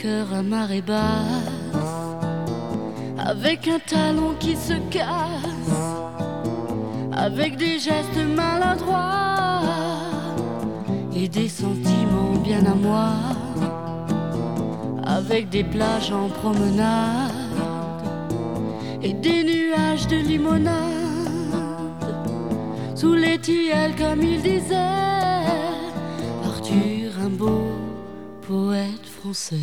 cœur à marée basse, avec un talon qui se casse, avec des gestes maladroits et des sentiments bien à moi, avec des plages en promenade et des nuages de limonade, sous les tilleuls comme il disait Arthur Rimbaud, poète français.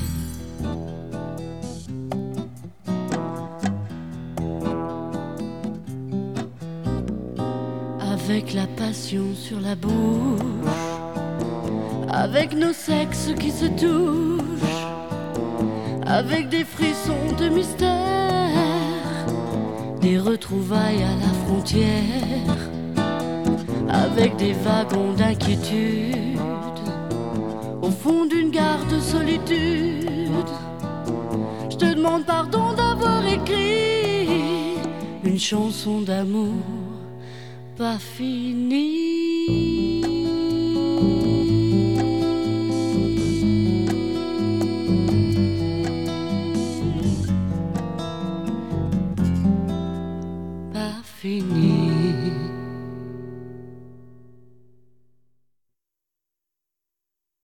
Avec la passion sur la bouche, avec nos sexes qui se touchent, avec des frissons de mystère, des retrouvailles à la frontière, avec des wagons d'inquiétude, au fond d'une gare de solitude. Je te demande pardon d'avoir écrit une chanson d'amour pas finie.